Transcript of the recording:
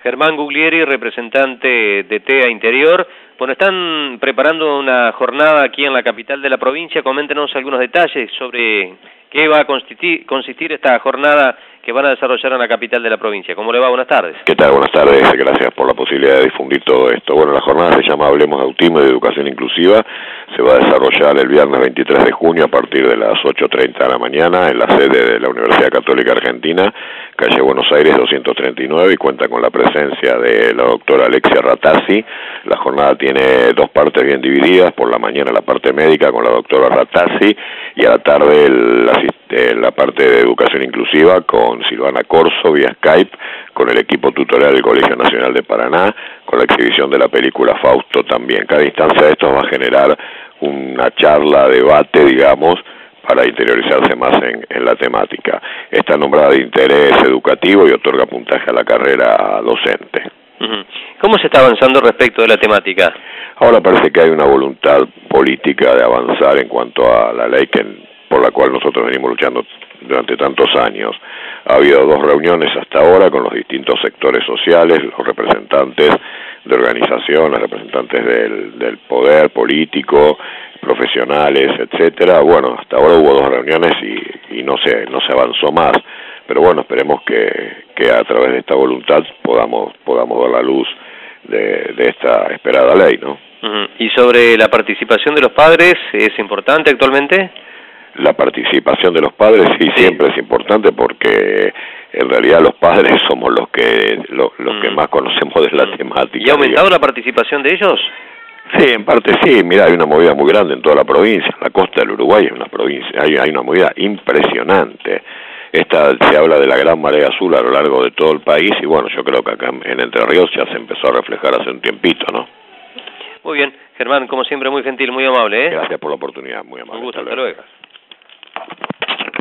Germán Guglieri, representante de TEA Interior. Bueno, están preparando una jornada aquí en la capital de la provincia. Coméntenos algunos detalles sobre qué va a consistir esta jornada que van a desarrollar en la capital de la provincia. ¿Cómo le va? Buenas tardes. ¿Qué tal? Buenas tardes. Gracias por la posibilidad de difundir todo esto. Bueno, la jornada se llama Hablemos de Autismo y de Educación Inclusiva. Se va a desarrollar el viernes 23 de junio a partir de las 8:30 de la mañana en la sede de la Universidad Católica Argentina, calle Buenos Aires 239, y cuenta con la presencia de la doctora Alexia Ratazzi. La jornada tiene dos partes bien divididas. Por la mañana la parte médica con la doctora Ratazzi, y a la tarde la parte de Educación Inclusiva con Silvana Corso vía Skype, con el equipo tutorial del Colegio Nacional de Paraná, con la exhibición de la película Fausto también. Cada instancia de estos va a generar una charla, debate, digamos, para interiorizarse más en la temática. Está nombrada de interés educativo y otorga puntaje a la carrera docente. ¿Cómo se está avanzando respecto de la temática? Ahora parece que hay una voluntad política de avanzar en cuanto a la ley por la cual nosotros venimos luchando durante tantos años. Ha habido 2 reuniones hasta ahora con los distintos sectores sociales, los representantes de organizaciones, representantes del poder político, profesionales, etcétera. Bueno, hasta ahora hubo 2 reuniones y no se avanzó más. Pero bueno, esperemos que a través de esta voluntad podamos dar la luz de esta esperada ley, ¿no? ¿Y sobre la participación de los padres es importante actualmente? La participación de los padres sí, siempre es importante, porque en realidad los padres somos los que más conocemos de la temática. ¿Y ha aumentado la participación de ellos? Sí, en parte sí. Mira, hay una movida muy grande en toda la provincia. La costa del Uruguay es una provincia, hay una movida impresionante. Se habla de la gran marea azul a lo largo de todo el país, y bueno, yo creo que acá en Entre Ríos ya se empezó a reflejar hace un tiempito, ¿no? Muy bien, Germán, como siempre muy gentil, muy amable, ¿eh? Gracias por la oportunidad, muy amable. Un gusto, hasta luego.